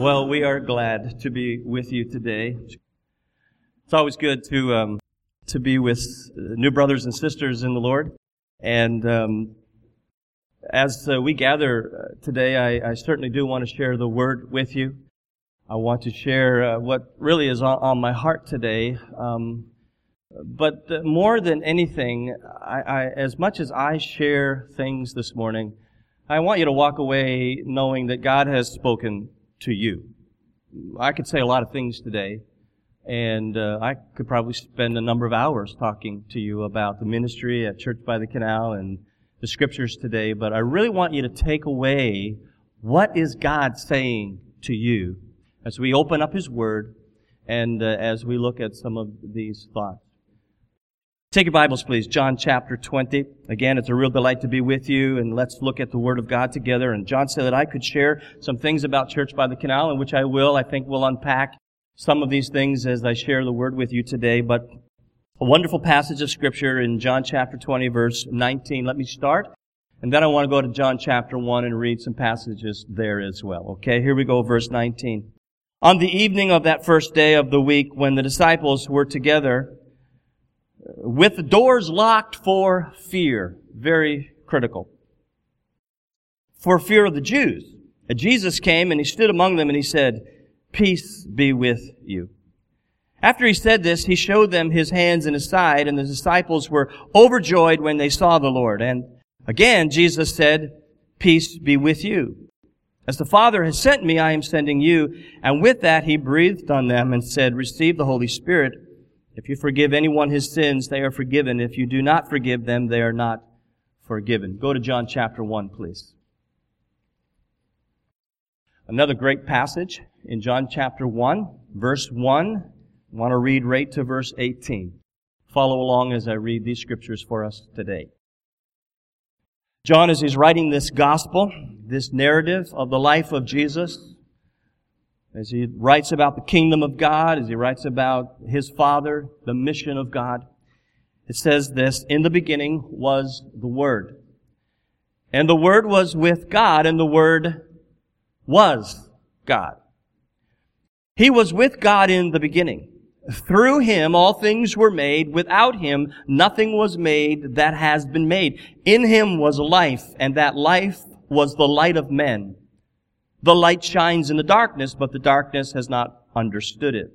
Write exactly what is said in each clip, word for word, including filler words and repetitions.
Well, we are glad to be with you today. It's always good to um, to be with new brothers and sisters in the Lord. And um, as uh, we gather today, I, I certainly do want to share the Word with you. I want to share uh, what really is on, on my heart today. Um, but uh, more than anything, I, I, as much as I share things this morning, I want you to walk away knowing that God has spoken to you. I could say a lot of things today, and uh, I could probably spend a number of hours talking to you about the ministry at Church by the Canal and the Scriptures today, but I really want you to take away what is God saying to you as we open up His Word and uh, as we look at some of these thoughts. Take your Bibles, please. John chapter twenty. Again, it's a real delight to be with you, and let's look at the Word of God together. And John said that I could share some things about Church by the Canal, and which I will. I think we'll unpack some of these things as I share the Word with you today. But a wonderful passage of Scripture in John chapter twenty, verse nineteen. Let me start, and then I want to go to John chapter one and read some passages there as well. Okay, here we go, verse nineteen. On the evening of that first day of the week, when the disciples were together, with the doors locked for fear. Very critical. For fear of the Jews. And Jesus came and He stood among them and He said, "Peace be with you." After He said this, He showed them His hands and His side, and the disciples were overjoyed when they saw the Lord. And again, Jesus said, "Peace be with you. As the Father has sent me, I am sending you." And with that, He breathed on them and said, "Receive the Holy Spirit. If you forgive anyone his sins, they are forgiven. If you do not forgive them, they are not forgiven." Go to John chapter one, please. Another great passage in John chapter one, verse one. I want to read right to verse eighteen. Follow along as I read these scriptures for us today. John, as he's writing this gospel, this narrative of the life of Jesus, as he writes about the kingdom of God, as he writes about His Father, the mission of God, it says this, "In the beginning was the Word. And the Word was with God, and the Word was God. He was with God in the beginning. Through Him all things were made. Without Him nothing was made that has been made. In Him was life, and that life was the light of men. The light shines in the darkness, but the darkness has not understood it.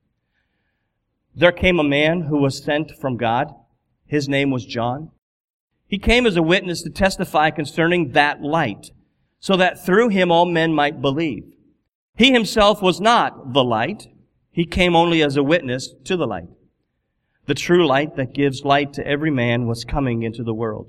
There came a man who was sent from God. His name was John. He came as a witness to testify concerning that light, so that through him all men might believe. He himself was not the light. He came only as a witness to the light. The true light that gives light to every man was coming into the world.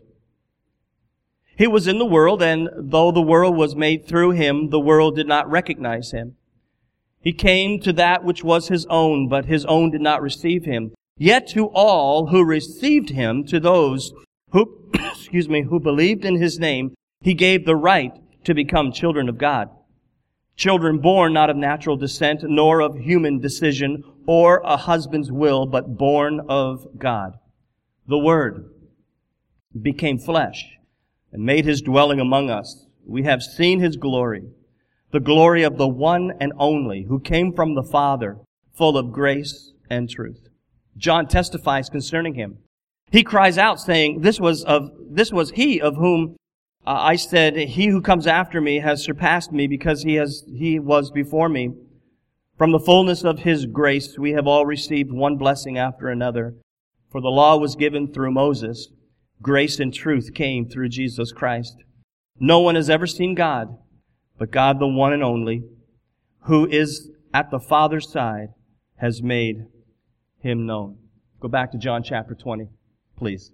He was in the world, and though the world was made through Him, the world did not recognize Him. He came to that which was His own, but His own did not receive Him. Yet to all who received Him, to those who, excuse me, who believed in His name, He gave the right to become children of God. Children born not of natural descent, nor of human decision, or a husband's will, but born of God. The Word became flesh and made His dwelling among us. We have seen His glory, the glory of the one and only, who came from the Father, full of grace and truth. John testifies concerning Him. He cries out, saying, This was of this was He of whom uh, I said, He who comes after me has surpassed me, because he has he was before me. From the fullness of His grace we have all received one blessing after another. For the law was given through Moses. Grace and truth came through Jesus Christ. No one has ever seen God, but God, the one and only, who is at the Father's side, has made Him known. Go back to John chapter twenty, please.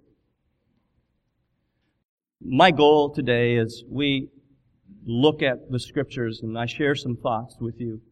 My goal today as we look at the Scriptures, and I share some thoughts with you.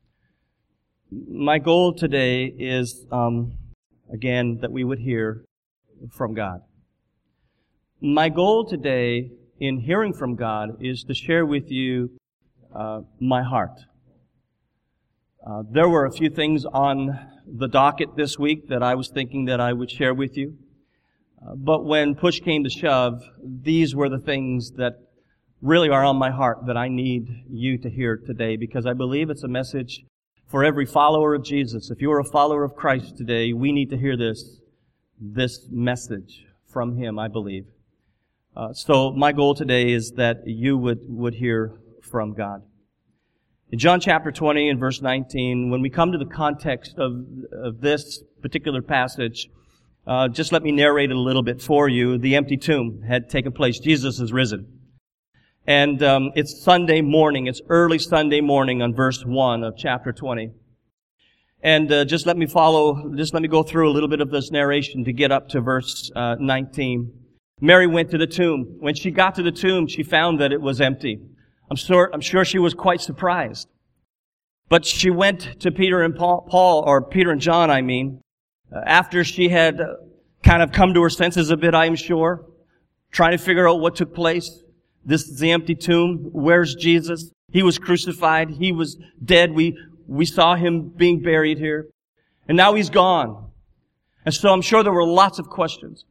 My goal today is, um, again, that we would hear from God. My goal today in hearing from God is to share with you uh, my heart. Uh, there were a few things on the docket this week that I was thinking that I would share with you. Uh, but when push came to shove, these were the things that really are on my heart that I need you to hear today, because I believe it's a message for every follower of Jesus. If you are a follower of Christ today, we need to hear this, this message from Him, I believe. Uh, so my goal today is that you would, would hear from God. In John chapter twenty and verse nineteen, when we come to the context of, of this particular passage, uh, just let me narrate it a little bit for you. The empty tomb had taken place. Jesus is risen. And um, it's Sunday morning. It's early Sunday morning on verse one of chapter twenty. And uh, just let me follow, just let me go through a little bit of this narration to get up to verse uh, nineteen. Mary went to the tomb. When she got to the tomb, she found that it was empty. I'm sure, I'm sure she was quite surprised. But she went to Peter and Paul, Paul or Peter and John, I mean, uh, after she had uh, kind of come to her senses a bit, I'm sure, trying to figure out what took place. This is the empty tomb. Where's Jesus? He was crucified. He was dead. We, we saw Him being buried here. And now He's gone. And so I'm sure there were lots of questions.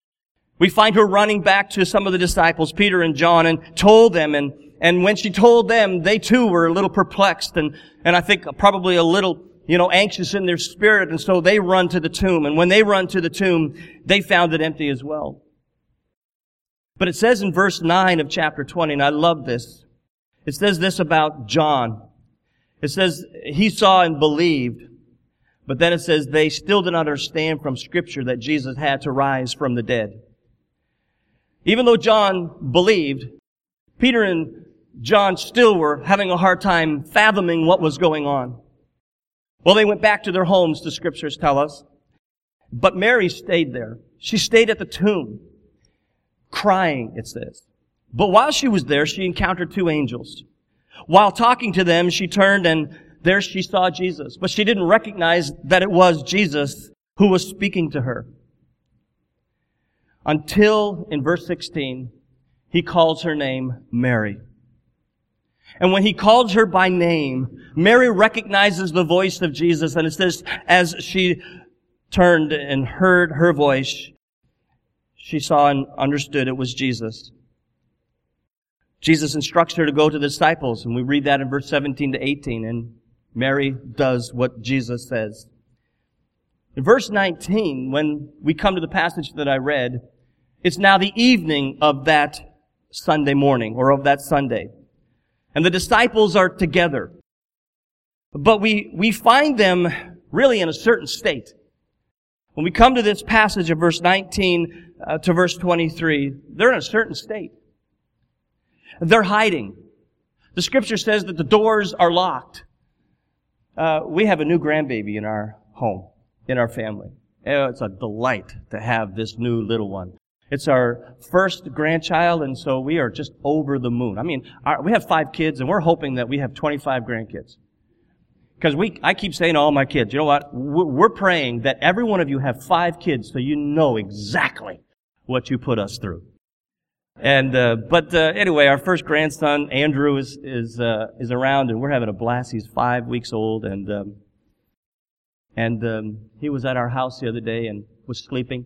We find her running back to some of the disciples, Peter and John, and told them, and, and when she told them, they too were a little perplexed, and, and I think probably a little, you know, anxious in their spirit, and so they run to the tomb. And when they run to the tomb, they found it empty as well. But it says in verse nine of chapter twenty, and I love this, it says this about John. It says, he saw and believed, but then it says they still did not understand from Scripture that Jesus had to rise from the dead. Even though John believed, Peter and John still were having a hard time fathoming what was going on. Well, they went back to their homes, the Scriptures tell us. But Mary stayed there. She stayed at the tomb, crying, it says. But while she was there, she encountered two angels. While talking to them, she turned and there she saw Jesus. But she didn't recognize that it was Jesus who was speaking to her. Until, in verse sixteen, He calls her name Mary. And when He calls her by name, Mary recognizes the voice of Jesus. And it says, as she turned and heard her voice, she saw and understood it was Jesus. Jesus instructs her to go to the disciples, and we read that in verse seventeen to eighteen, and Mary does what Jesus says. In verse nineteen, when we come to the passage that I read, it's now the evening of that Sunday morning, or of that Sunday. And the disciples are together. But we, we find them really in a certain state. When we come to this passage of verse nineteen uh, to verse twenty-three, they're in a certain state. They're hiding. The Scripture says that the doors are locked. Uh, we have a new grandbaby in our home, in our family. Oh, it's a delight to have this new little one. It's our first grandchild, and so we are just over the moon. I mean, our, we have five kids, and we're hoping that we have twenty-five grandkids. Because we, I keep saying to all my kids, you know what? We're praying that every one of you have five kids so you know exactly what you put us through. And, uh, but, uh, anyway, our first grandson, Andrew, is, is, uh, is around, and we're having a blast. He's five weeks old, and, um, and, um, he was at our house the other day and was sleeping.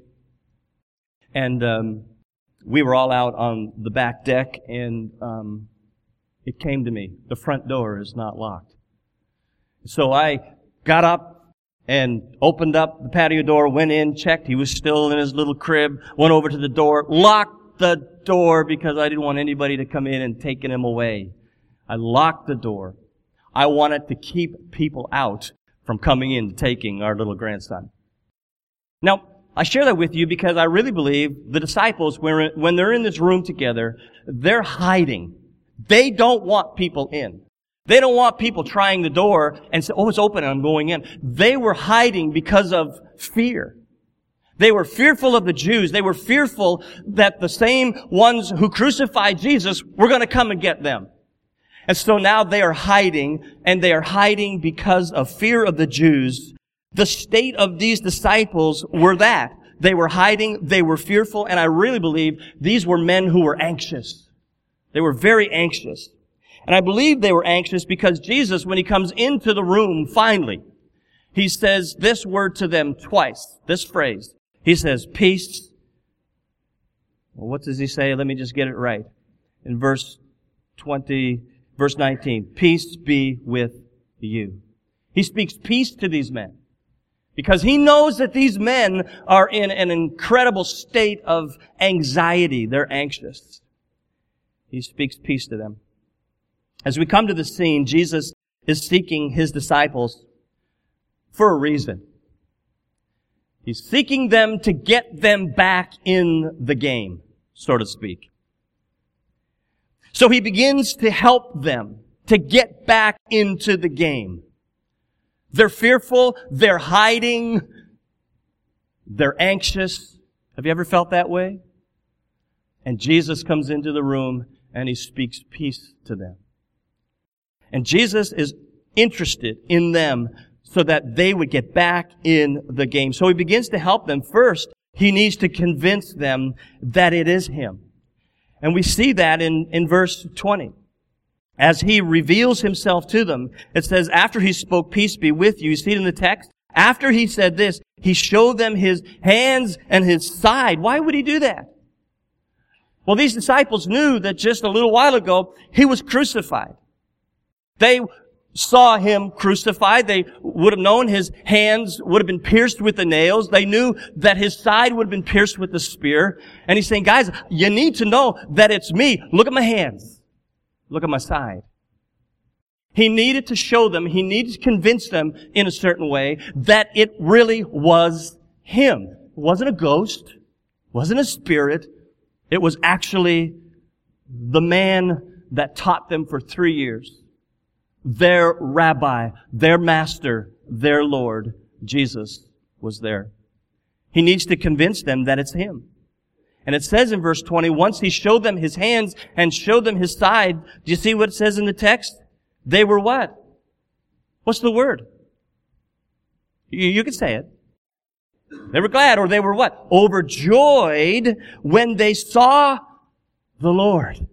And, um, we were all out on the back deck, and, um, it came to me. The front door is not locked. So I got up and opened up the patio door, went in, checked. He was still in his little crib, went over to the door, locked the door because I didn't want anybody to come in and take him away. I locked the door. I wanted to keep people out from coming in and taking our little grandson. Now, I share that with you because I really believe the disciples, when they're in this room together, they're hiding. They don't want people in. They don't want people trying the door and say, oh, it's open and I'm going in. They were hiding because of fear. They were fearful of the Jews. They were fearful that the same ones who crucified Jesus were going to come and get them. And so now they are hiding, and they are hiding because of fear of the Jews. The state of these disciples were that. They were hiding, they were fearful, and I really believe these were men who were anxious. They were very anxious. And I believe they were anxious because Jesus, when He comes into the room, finally, He says this word to them twice, this phrase. He says, peace. Well, what does He say? Let me just get it right. In verse twenty, verse nineteen. Peace be with you. He speaks peace to these men because he knows that these men are in an incredible state of anxiety. They're anxious. He speaks peace to them. As we come to the scene, Jesus is seeking his disciples for a reason. He's seeking them to get them back in the game, so to speak. So he begins to help them to get back into the game. They're fearful, they're hiding, they're anxious. Have you ever felt that way? And Jesus comes into the room and he speaks peace to them. And Jesus is interested in them so that they would get back in the game. So he begins to help them. First, he needs to convince them that it is him. And we see that in, in verse twenty. As he reveals himself to them, it says, after he spoke, peace be with you. You see it in the text? After he said this, he showed them his hands and his side. Why would he do that? Well, these disciples knew that just a little while ago, he was crucified. They saw him crucified. They would have known his hands would have been pierced with the nails. They knew that his side would have been pierced with the spear. And he's saying, guys, you need to know that it's me. Look at my hands. Look at my side. He needed to show them, he needed to convince them in a certain way that it really was him. It wasn't a ghost. It wasn't a spirit. It was actually the man that taught them for three years. Their rabbi, their master, their Lord, Jesus was there. He needs to convince them that it's him. And it says in verse twenty, once he showed them his hands and showed them his side, do you see what it says in the text? They were what? What's the word? You, you can say it. They were glad, or they were what? Overjoyed when they saw the Lord.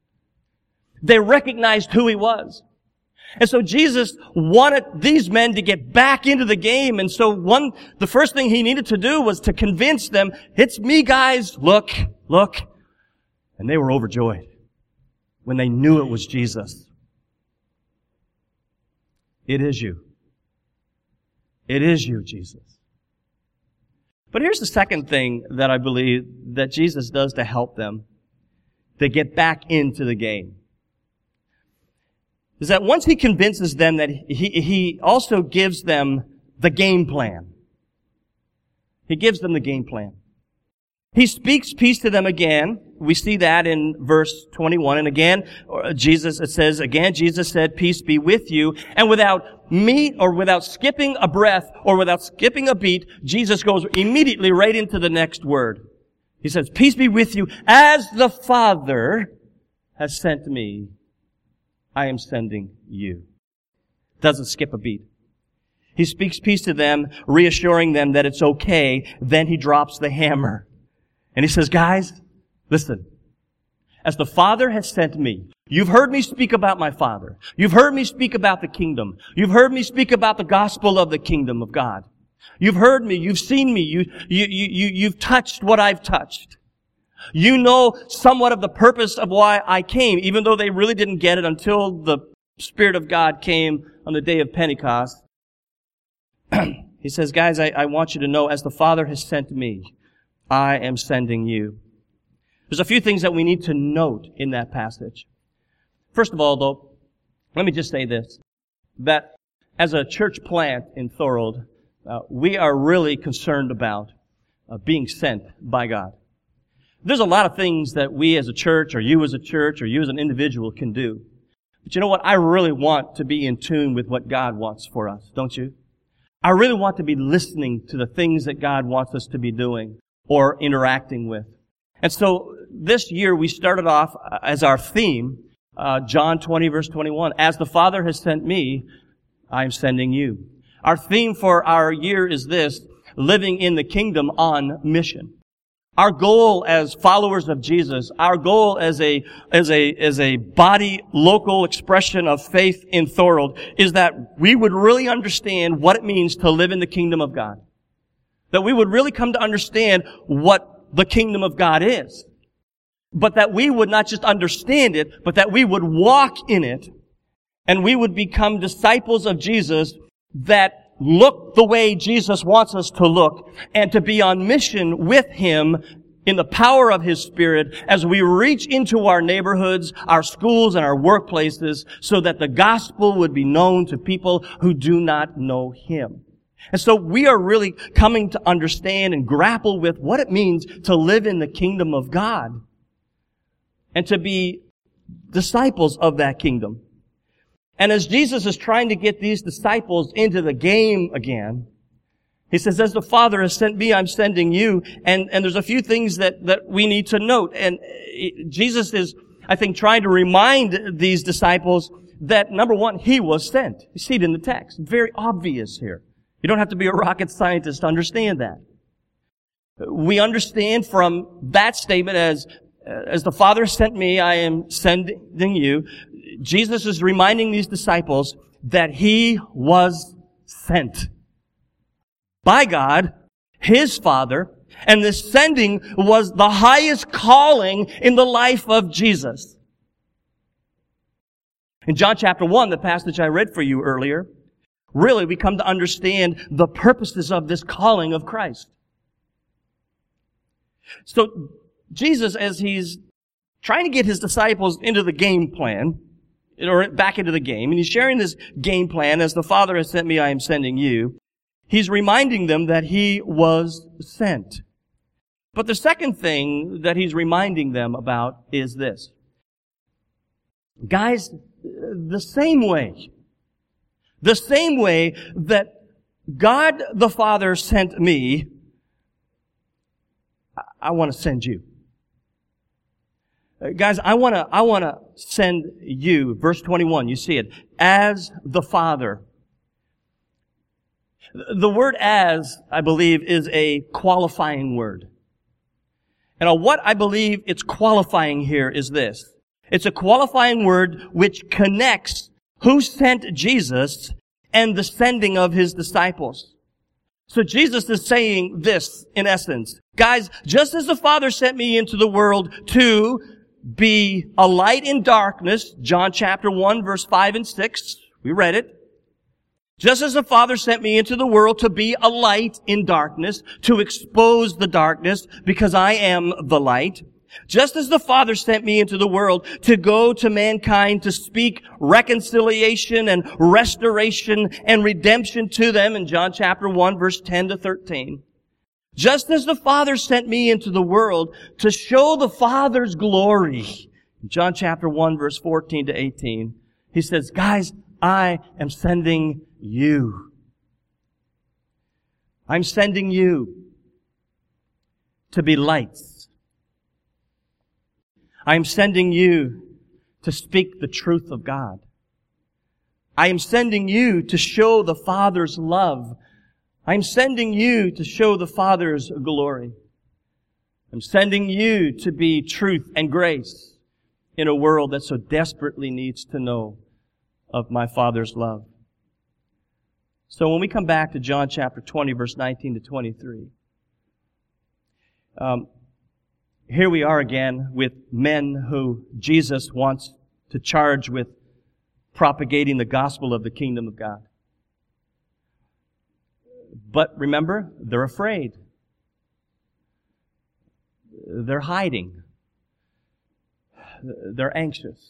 They recognized who he was. And so Jesus wanted these men to get back into the game. And so one, the first thing he needed to do was to convince them, it's me, guys. Look, look. And they were overjoyed when they knew it was Jesus. It is you. It is you, Jesus. But here's the second thing that I believe that Jesus does to help them to get back into the game. Is that once he convinces them that he, he also gives them the game plan. He gives them the game plan. He speaks peace to them again. We see that in verse twenty-one. And again, Jesus, it says, again, Jesus said, peace be with you. And without meat or without skipping a breath or without skipping a beat, Jesus goes immediately right into the next word. He says, peace be with you as the Father has sent me. I am sending you. Doesn't skip a beat. He speaks peace to them, reassuring them that it's okay. Then he drops the hammer. And he says, guys, listen. As the Father has sent me, you've heard me speak about my Father. You've heard me speak about the kingdom. You've heard me speak about the gospel of the kingdom of God. You've heard me. You've seen me. You, you, you, you've touched what I've touched. You know somewhat of the purpose of why I came, even though they really didn't get it until the Spirit of God came on the day of Pentecost. He says, guys, I, I want you to know, as the Father has sent me, I am sending you. There's a few things that we need to note in that passage. First of all, though, let me just say this, that as a church plant in Thorold, uh, we are really concerned about uh, being sent by God. There's a lot of things that we as a church, or you as a church, or you as an individual can do. But you know what? I really want to be in tune with what God wants for us, don't you? I really want to be listening to the things that God wants us to be doing or interacting with. And so this year we started off as our theme, uh, John twenty verse twenty-one. As the Father has sent me, I am sending you. Our theme for our year is this, living in the kingdom on mission. Our goal as followers of Jesus, our goal as a, as a, as a body local expression of faith in Thorold is that we would really understand what it means to live in the kingdom of God. That we would really come to understand what the kingdom of God is. but that we would not just understand it, but that we would walk in it, and we would become disciples of Jesus that look the way Jesus wants us to look, and to be on mission with Him in the power of His Spirit as we reach into our neighborhoods, our schools, and our workplaces, so that the gospel would be known to people who do not know Him. And so we are really coming to understand and grapple with what it means to live in the kingdom of God and to be disciples of that kingdom. And as Jesus is trying to get these disciples into the game again, He says, as the Father has sent me, I'm sending you. And, and there's a few things that, that we need to note. And Jesus is, I think, trying to remind these disciples that, number one, He was sent. You see it in the text. Very obvious here. You don't have to be a rocket scientist to understand that. We understand from that statement as, as the Father sent me, I am sending you. Jesus is reminding these disciples that He was sent by God, His Father, and this sending was the highest calling in the life of Jesus. In John chapter one, the passage I read for you earlier, really we come to understand the purposes of this calling of Christ. So Jesus, as He's trying to get His disciples into the game plan, or back into the game, and He's sharing this game plan, as the Father has sent me, I am sending you, He's reminding them that He was sent. But the second thing that He's reminding them about is this. Guys, the same way, the same way that God the Father sent me, I want to send you. Guys, I want to, I want to send you. Verse twenty-one, you see it. As the Father. The word as, I believe, is a qualifying word. And what I believe it's qualifying here is this. It's a qualifying word which connects who sent Jesus and the sending of His disciples. So Jesus is saying this, in essence. Guys, just as the Father sent me into the world to be a light in darkness, John chapter one, verse five and six, we read it. Just as the Father sent me into the world to be a light in darkness, to expose the darkness, because I am the light. Just as the Father sent me into the world to go to mankind to speak reconciliation and restoration and redemption to them in John chapter one, verse ten to thirteen. Just as the Father sent me into the world to show the Father's glory. In John chapter one, verse fourteen to eighteen. He says, guys, I am sending you. I'm sending you to be lights. I am sending you to speak the truth of God. I am sending you to show the Father's love. I'm sending you to show the Father's glory. I'm sending you to be truth and grace in a world that so desperately needs to know of my Father's love. So when we come back to John chapter twenty, verse nineteen to twenty-three, um, here we are again with men who Jesus wants to charge with propagating the gospel of the kingdom of God. But remember, they're afraid. They're hiding. They're anxious.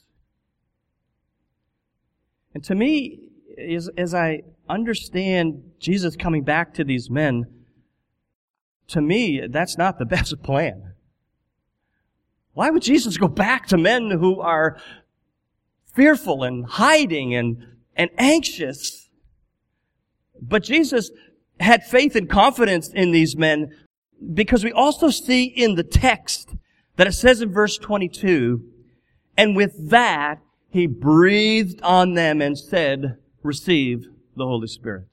And to me, as, as I understand Jesus coming back to these men, to me, that's not the best plan. Why would Jesus go back to men who are fearful and hiding and, and anxious? But Jesus had faith and confidence in these men because we also see in the text that it says in verse twenty-two, and with that, He breathed on them and said, receive the Holy Spirit.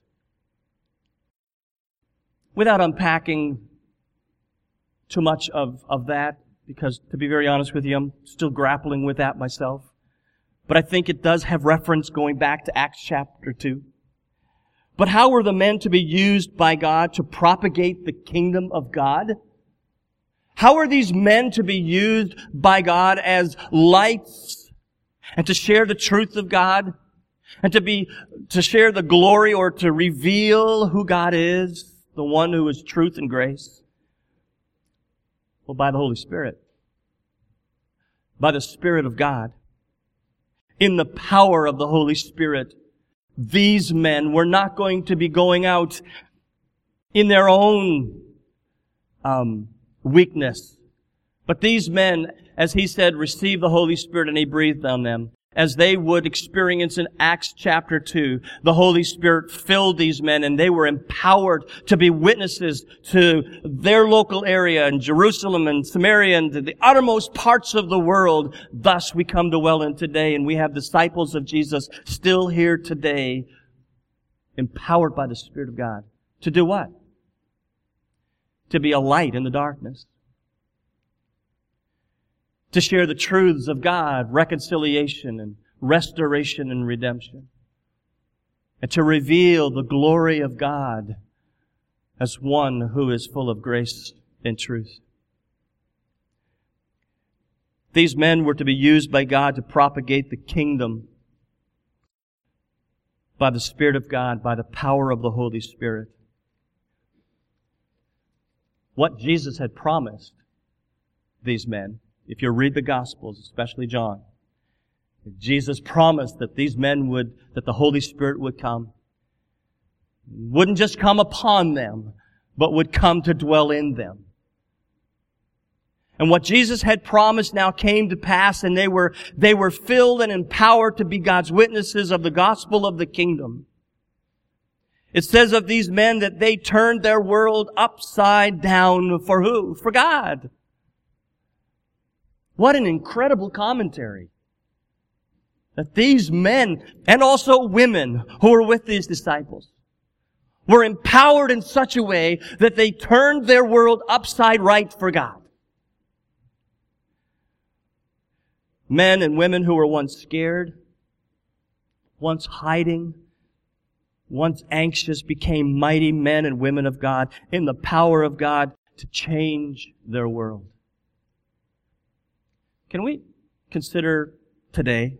Without unpacking too much of, of that, because to be very honest with you, I'm still grappling with that myself. But I think it does have reference going back to Acts chapter two. But how were the men to be used by God to propagate the kingdom of God? How are these men to be used by God as lights and to share the truth of God and to be, to share the glory or to reveal who God is, the one who is truth and grace? Well, by the Holy Spirit. By the Spirit of God. In the power of the Holy Spirit, these men were not going to be going out in their own um, weakness. But these men, as he said, received the Holy Spirit and He breathed on them. As they would experience in Acts chapter two, the Holy Spirit filled these men and they were empowered to be witnesses to their local area in Jerusalem and Samaria and to the uttermost parts of the world. Thus we come to Welland today, and we have disciples of Jesus still here today, empowered by the Spirit of God. To do what? To be a light in the darkness. To share the truths of God, reconciliation and restoration and redemption. And to reveal the glory of God as one who is full of grace and truth. These men were to be used by God to propagate the kingdom by the Spirit of God, by the power of the Holy Spirit. What Jesus had promised these men, if you read the Gospels, especially John, Jesus promised that these men would, that the Holy Spirit would come. Wouldn't just come upon them, but would come to dwell in them. And what Jesus had promised now came to pass, and they were, they were filled and empowered to be God's witnesses of the gospel of the kingdom. It says of these men that they turned their world upside down for who? For God. What an incredible commentary. That these men, and also women who were with these disciples, were empowered in such a way that they turned their world upside right for God. Men and women who were once scared, once hiding, once anxious, became mighty men and women of God in the power of God to change their world. Can we consider today,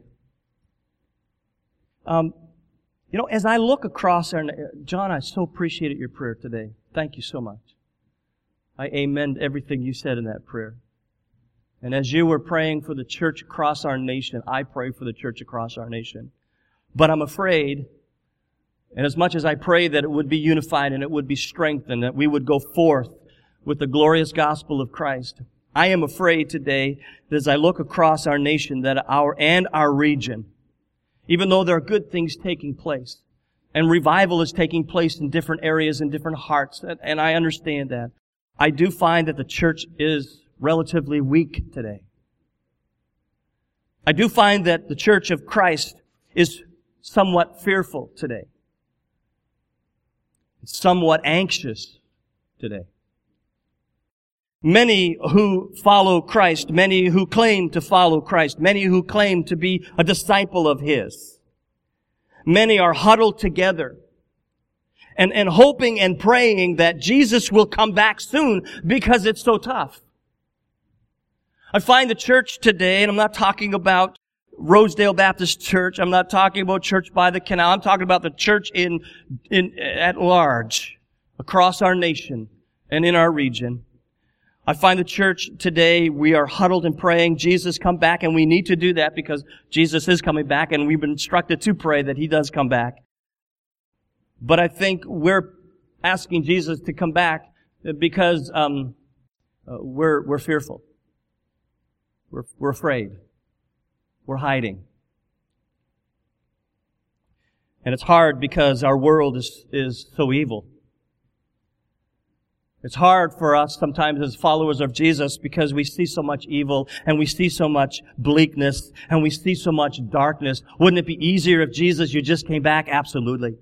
um, you know, as I look across our, John, I so appreciated your prayer today. Thank you so much. I amen everything you said in that prayer. And as you were praying for the church across our nation, I pray for the church across our nation. But I'm afraid, and as much as I pray that it would be unified and it would be strengthened, that we would go forth with the glorious gospel of Christ, I am afraid today that as I look across our nation, that our and our region, even though there are good things taking place, and revival is taking place in different areas and different hearts, and I understand that, I do find that the church is relatively weak today. I do find that the church of Christ is somewhat fearful today. Somewhat anxious today. Many who follow Christ, many who claim to follow Christ, many who claim to be a disciple of His, many are huddled together and, and hoping and praying that Jesus will come back soon because it's so tough. I find the church today, and I'm not talking about Rosedale Baptist Church, I'm not talking about Church by the Canal, I'm talking about the church in, in, at large, across our nation and in our region. I find the church today, we are huddled and praying, Jesus come back, and we need to do that because Jesus is coming back, and we've been instructed to pray that He does come back. But I think we're asking Jesus to come back because um, uh, we're we're fearful. We're we're afraid. We're hiding. And it's hard because our world is is so evil. It's hard for us sometimes as followers of Jesus because we see so much evil and we see so much bleakness and we see so much darkness. Wouldn't it be easier if Jesus, you just came back? Absolutely.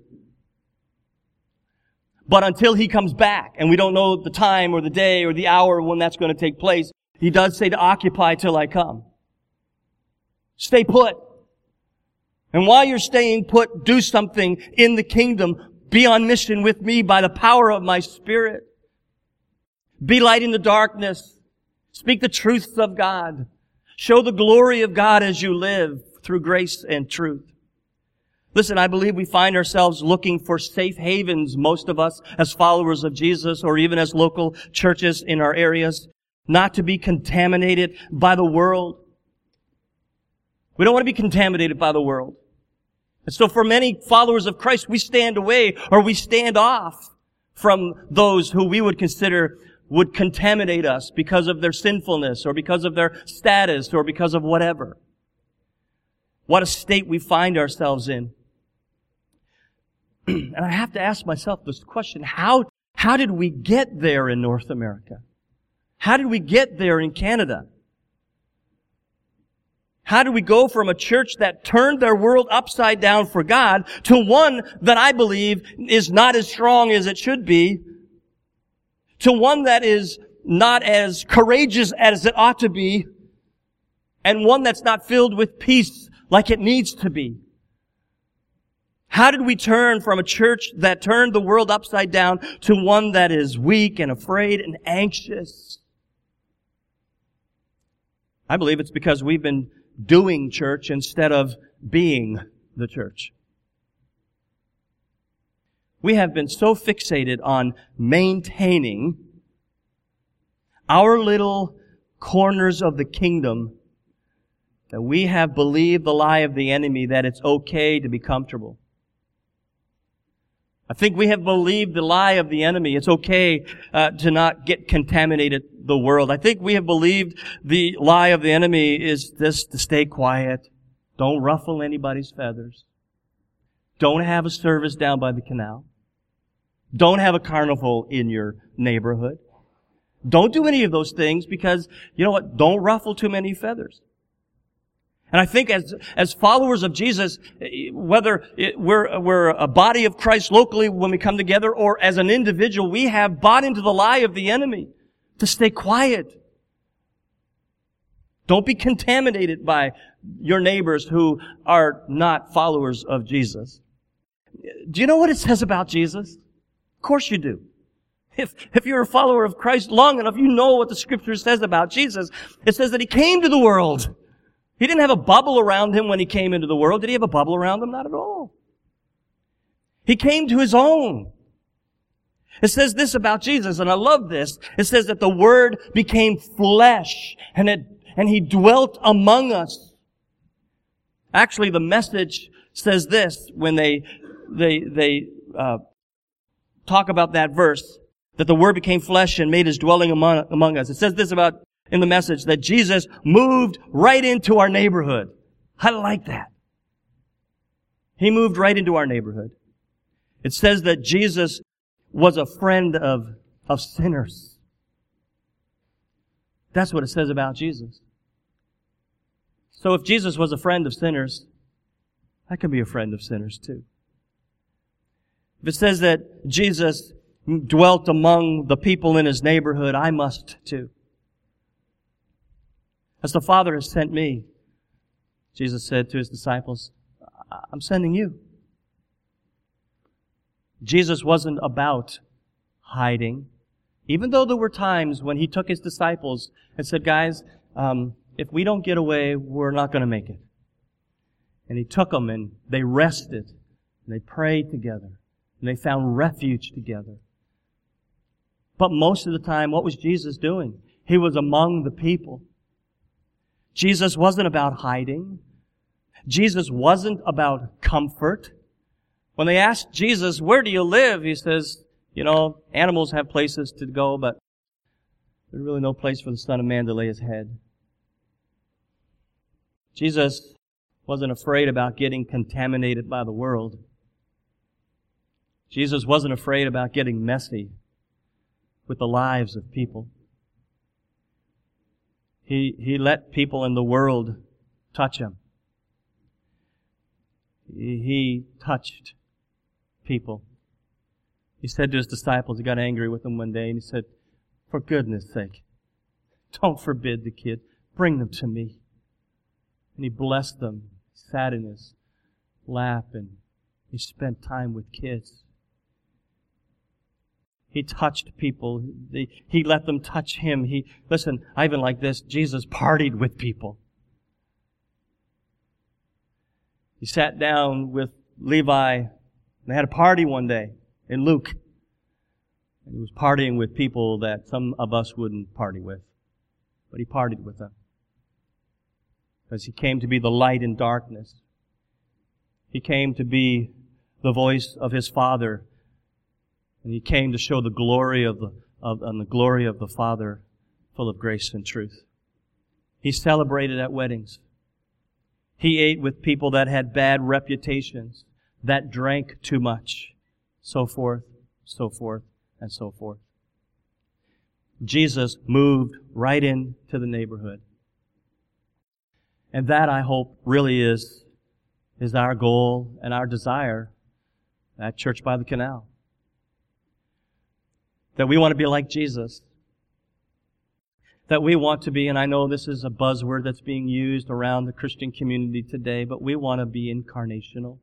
But until He comes back, and we don't know the time or the day or the hour when that's going to take place, He does say to occupy till I come. Stay put. And while you're staying put, do something in the kingdom. Be on mission with me by the power of my Spirit. Be light in the darkness. Speak the truths of God. Show the glory of God as you live through grace and truth. Listen, I believe we find ourselves looking for safe havens, most of us, as followers of Jesus or even as local churches in our areas, not to be contaminated by the world. We don't want to be contaminated by the world. And so for many followers of Christ, we stand away or we stand off from those who we would consider would contaminate us because of their sinfulness or because of their status or because of whatever. What a state we find ourselves in. And I have to ask myself this question, how, how did we get there in North America? How did we get there in Canada? How did we go from a church that turned their world upside down for God to one that I believe is not as strong as it should be, to one that is not as courageous as it ought to be, and one that's not filled with peace like it needs to be? How did we turn from a church that turned the world upside down to one that is weak and afraid and anxious? I believe it's because we've been doing church instead of being the church. We have been so fixated on maintaining our little corners of the kingdom that we have believed the lie of the enemy that it's okay to be comfortable. I think we have believed the lie of the enemy. It's okay uh, to not get contaminated the world. I think we have believed the lie of the enemy is this, to stay quiet. Don't ruffle anybody's feathers. Don't have a service down by the canal. Don't have a carnival in your neighborhood. Don't do any of those things because, you know what, don't ruffle too many feathers. And I think as, as followers of Jesus, whether it, we're, we're a body of Christ locally when we come together or as an individual, we have bought into the lie of the enemy to stay quiet. Don't be contaminated by your neighbors who are not followers of Jesus. Do you know what it says about Jesus? Of course you do. If, if you're a follower of Christ long enough, you know what the Scripture says about Jesus. It says that He came to the world. He didn't have a bubble around Him when He came into the world. Did He have a bubble around Him? Not at all. He came to His own. It says this about Jesus, and I love this. It says that the Word became flesh, and it, and He dwelt among us. Actually, the Message says this when they, they, they, uh, talk about that verse, that the Word became flesh and made His dwelling among, among us. It says this about, in the Message, that Jesus moved right into our neighborhood. I like that. He moved right into our neighborhood. It says that Jesus was a friend of, of sinners. That's what it says about Jesus. So if Jesus was a friend of sinners, I can be a friend of sinners too. If it says that Jesus dwelt among the people in His neighborhood, I must too. As the Father has sent me, Jesus said to His disciples, I'm sending you. Jesus wasn't about hiding. Even though there were times when He took His disciples and said, guys, um, if we don't get away, we're not going to make it. And He took them and they rested. And they prayed together. And they found refuge together. But most of the time, what was Jesus doing? He was among the people. Jesus wasn't about hiding. Jesus wasn't about comfort. When they asked Jesus, where do you live? He says, you know, animals have places to go, but there's really no place for the Son of Man to lay His head. Jesus wasn't afraid about getting contaminated by the world. Jesus wasn't afraid about getting messy with the lives of people. He, he let people in the world touch Him. He, he touched people. He said to His disciples, He got angry with them one day, and He said, for goodness sake, don't forbid the kids. Bring them to me. And He blessed them, sat in His lap, and He spent time with kids. He touched people. He, he let them touch Him. He, listen, I even like this. Jesus partied with people. He sat down with Levi. They had a party one day in Luke. And He was partying with people that some of us wouldn't party with. But He partied with them. Because He came to be the light in darkness. He came to be the voice of His Father. And He came to show the glory of the, of, and the glory of the Father, full of grace and truth. He celebrated at weddings. He ate with people that had bad reputations, that drank too much, so forth, so forth, and so forth. Jesus moved right into the neighborhood. And that, I hope, really is, is our goal and our desire at Church by the Canal. That we want to be like Jesus. That we want to be, and I know this is a buzzword that's being used around the Christian community today, but we want to be incarnational.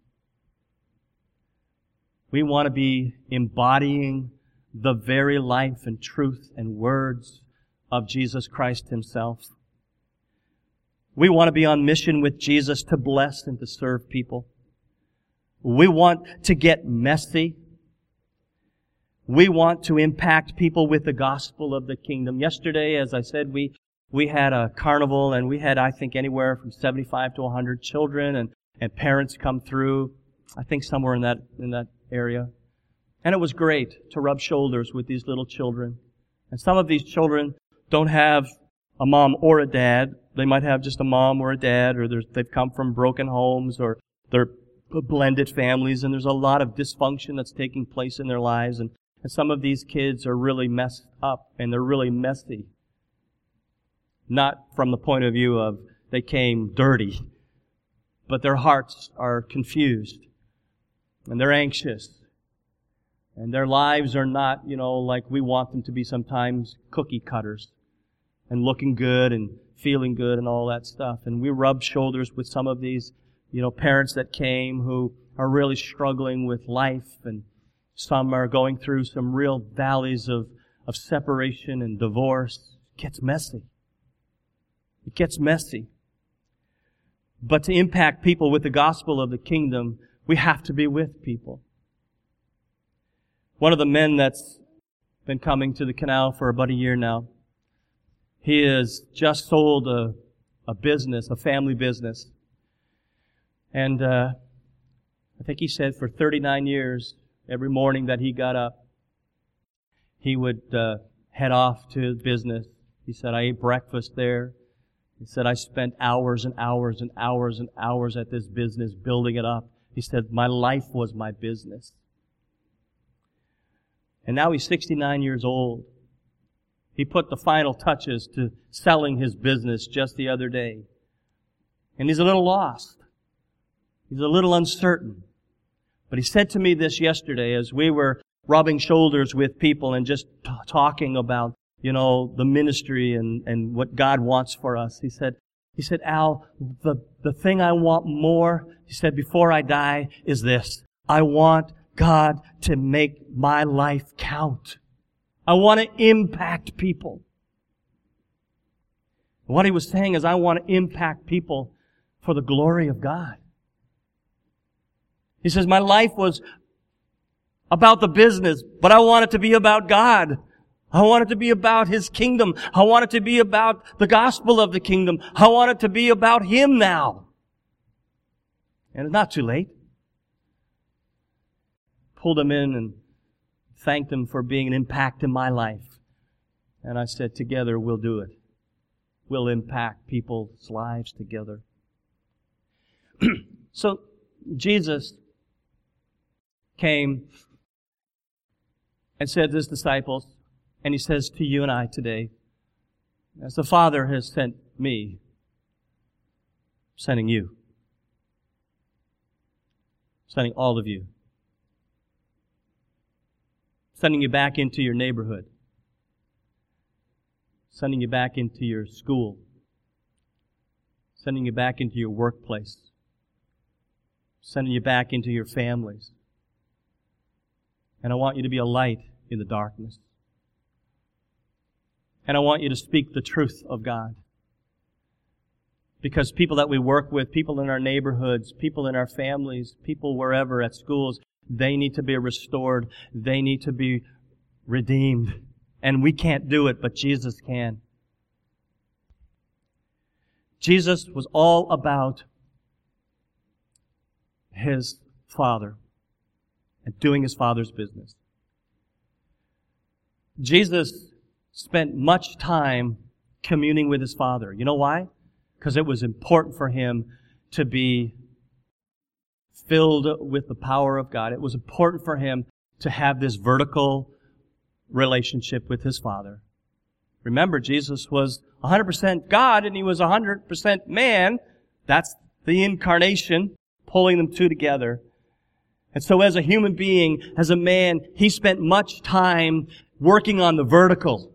We want to be embodying the very life and truth and words of Jesus Christ Himself. We want to be on mission with Jesus to bless and to serve people. We want to get messy. We want to impact people with the gospel of the kingdom. Yesterday, as I said, we we had a carnival, and we had, I think, anywhere from seventy-five to one hundred children and, and parents come through. I think somewhere in that in that area. And it was great to rub shoulders with these little children. And some of these children don't have a mom or a dad. They might have just a mom or a dad, or they've come from broken homes, or they're blended families, and there's a lot of dysfunction that's taking place in their lives. And And some of these kids are really messed up, and they're really messy. Not from the point of view of they came dirty, but their hearts are confused, and they're anxious. And their lives are not, you know, like we want them to be sometimes, cookie cutters, and looking good and feeling good and all that stuff. And we rub shoulders with some of these, you know, parents that came who are really struggling with life, and some are going through some real valleys of, of separation and divorce. It gets messy. It gets messy. But to impact people with the gospel of the kingdom, we have to be with people. One of the men that's been coming to the canal for about a year now, he has just sold a, a business, a family business. And uh, I think he said for thirty-nine years, every morning that he got up, he would uh, head off to his business. He said, I ate breakfast there. He said, I spent hours and hours and hours and hours at this business building it up. He said, my life was my business. And now he's sixty-nine years old. He put the final touches to selling his business just the other day. And he's a little lost. He's a little uncertain. But he said to me this yesterday as we were rubbing shoulders with people and just t- talking about, you know, the ministry and, and what God wants for us. He said, he said, Al, the, the thing I want more, he said, before I die is this. I want God to make my life count. I want to impact people. What he was saying is, I want to impact people for the glory of God. He says, my life was about the business, but I want it to be about God. I want it to be about His kingdom. I want it to be about the gospel of the kingdom. I want it to be about Him now. And it's not too late. Pulled him in and thanked him for being an impact in my life. And I said, together we'll do it. We'll impact people's lives together. So, Jesus came and said to His disciples, and He says to you and I today, as the Father has sent me, I'm sending you. I'm sending all of you. Sending you back into your neighborhood. Sending you back into your school. Sending you back into your workplace. Sending you back into your families. And I want you to be a light in the darkness. And I want you to speak the truth of God. Because people that we work with, people in our neighborhoods, people in our families, people wherever at schools, they need to be restored. They need to be redeemed. And we can't do it, but Jesus can. Jesus was all about His Father and doing His Father's business. Jesus spent much time communing with His Father. You know why? Because it was important for Him to be filled with the power of God. It was important for Him to have this vertical relationship with His Father. Remember, Jesus was one hundred percent God and He was one hundred percent man. That's the incarnation, pulling them two together. And so as a human being, as a man, He spent much time working on the vertical.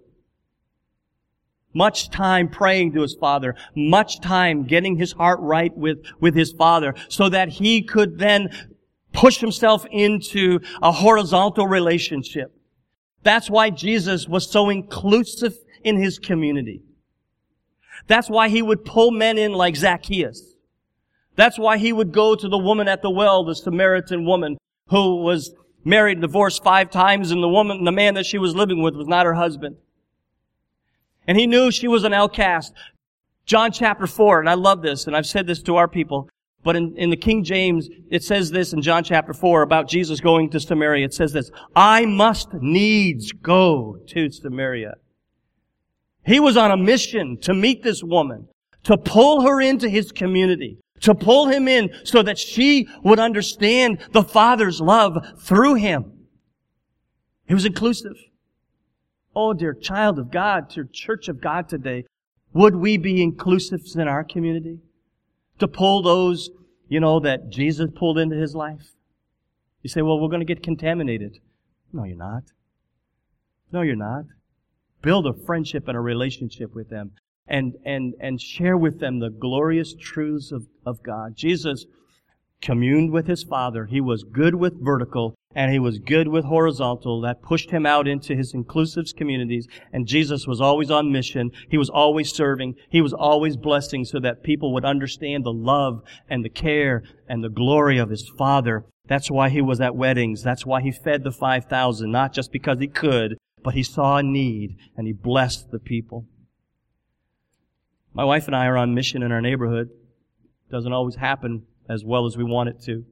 Much time praying to His Father. Much time getting His heart right with, with His Father so that He could then push Himself into a horizontal relationship. That's why Jesus was so inclusive in His community. That's why He would pull men in like Zacchaeus. That's why He would go to the woman at the well, the Samaritan woman who was married and divorced five times, and the woman, the man that she was living with was not her husband. And He knew she was an outcast. John chapter four, and I love this, and I've said this to our people, but in, in the King James, it says this in John chapter four about Jesus going to Samaria. It says this, I must needs go to Samaria. He was on a mission to meet this woman, to pull her into His community, to pull him in so that she would understand the Father's love through him. He was inclusive. Oh, dear child of God, dear church of God today, would we be inclusive in our community? To pull those, you know, that Jesus pulled into his life? You say, well, we're going to get contaminated. No, you're not. No, you're not. Build a friendship and a relationship with them. And, and, and share with them the glorious truths of, of God. Jesus communed with His Father. He was good with vertical and He was good with horizontal. That pushed Him out into His inclusive communities. And Jesus was always on mission. He was always serving. He was always blessing so that people would understand the love and the care and the glory of His Father. That's why He was at weddings. That's why He fed the five thousand. Not just because He could, but He saw a need and He blessed the people. My wife and I are on mission in our neighborhood. Doesn't always happen as well as we want it to.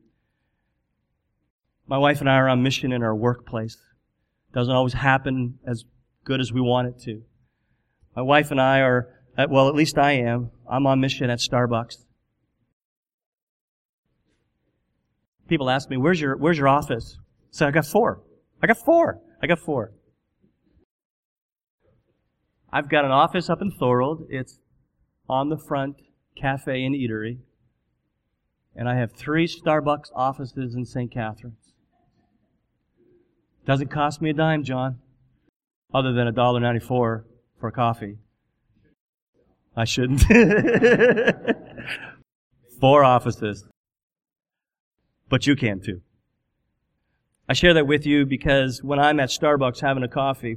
My wife and I are on mission in our workplace. Doesn't always happen as good as we want it to. My wife and I are, at, well, at least I am. I'm on mission at Starbucks. People ask me, "Where's your Where's your office?" I said, "I got four. I got four. I got four." I've got an office up in Thorold. It's on the front cafe and eatery. And I have three Starbucks offices in Saint Catharines. Doesn't cost me a dime, John, other than one dollar ninety-four for coffee. I shouldn't. Four offices. But you can too. I share that with you because when I'm at Starbucks having a coffee,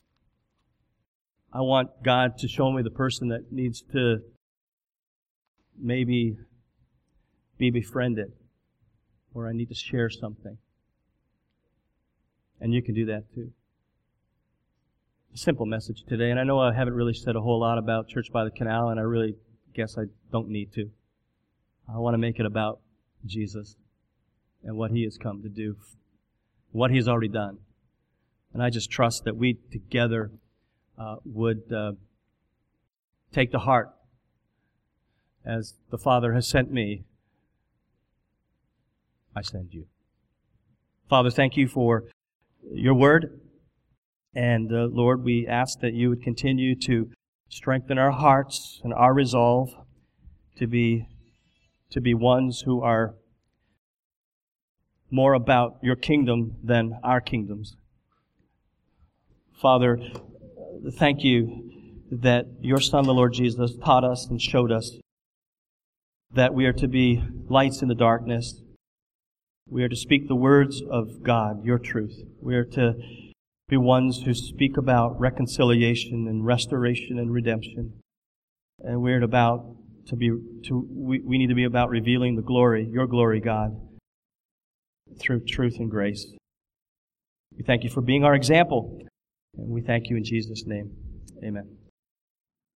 I want God to show me the person that needs to maybe be befriended, or I need to share something. And you can do that too. A simple message today, and I know I haven't really said a whole lot about Church by the Canal, and I really guess I don't need to. I want to make it about Jesus and what He has come to do, what He's already done. And I just trust that we together Uh, would uh, take to heart, as the Father has sent me, I send you. Father, thank you for your word. And uh, Lord, we ask that you would continue to strengthen our hearts and our resolve to be to be ones who are more about your kingdom than our kingdoms. Father, thank you that your Son, the Lord Jesus, taught us and showed us that we are to be lights in the darkness. We are to speak the words of God, your truth. We are to be ones who speak about reconciliation and restoration and redemption. And we're about to be, to, we, we need to be about revealing the glory, your glory, God, through truth and grace. We thank you for being our example. And we thank you in Jesus' name. Amen.